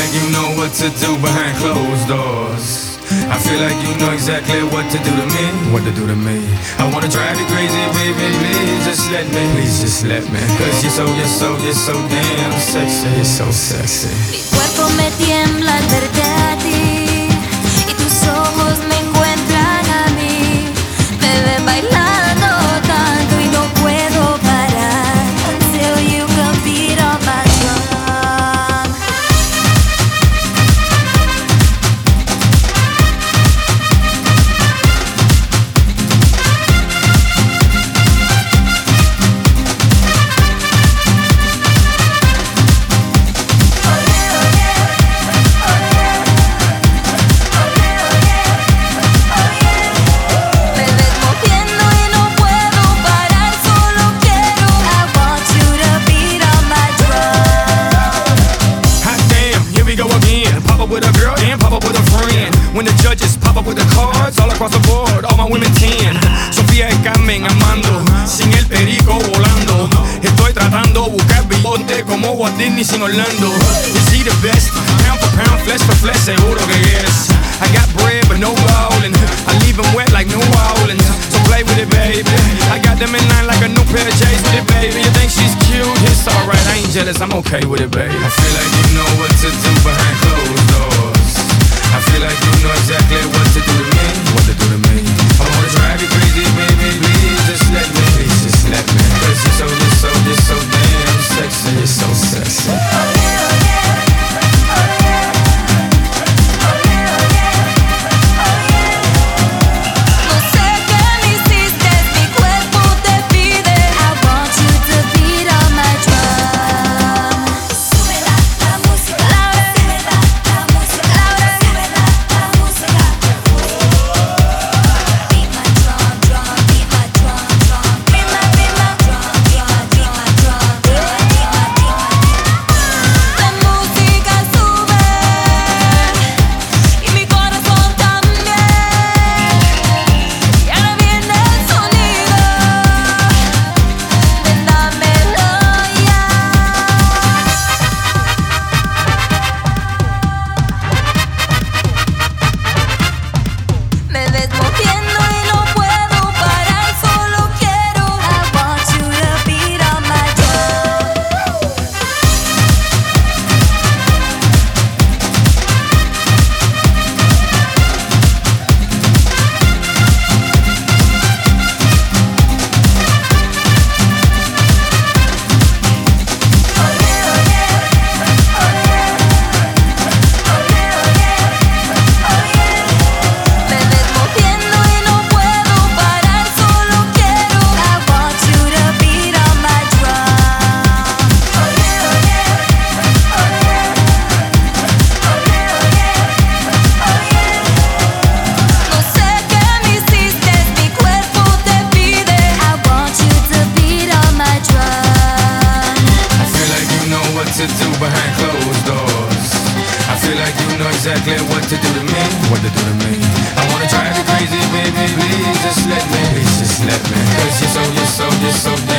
like you know what to do behind closed doors. I feel like you know exactly what to do to me. What to do to me. I wanna drive you crazy, baby, please just let me. Please just let me. Cause you're so damn sexy. You're so sexy. Mi cuerpo me tiembla al verte a ti y tus ojos me encuentran a mí. Me ven bailando tanto y no puedo parar until you come beat on my drum. With a girl and pop up with a friend. When the judges pop up with the cards all across the board, all my women 10. Sofía y Carmen amando, sin el perico volando. Estoy tratando buscar bigote como Walt Disney sin Orlando. Is he the best? Pound for pound, flesh for flesh, seguro que yes. I got bread but no ballin'. I leave him wet like New Orleans. So play with it, baby. I got them in line like a new pair of J's with it, baby. You think she's cute? It's alright, I ain't jealous, I'm okay with it, baby. I feel like you know what to do behind closed doors. I feel like you know exactly what to do to me. What to do to me. I wanna drive you crazy, baby, please just let me. Please just let me. Cause you're so damn sexy. You're so sexy. To do behind closed doors. I feel like you know exactly what to do to me. What to do to me. I wanna drive you crazy, baby, please just let me. Please just let me. Cause you're so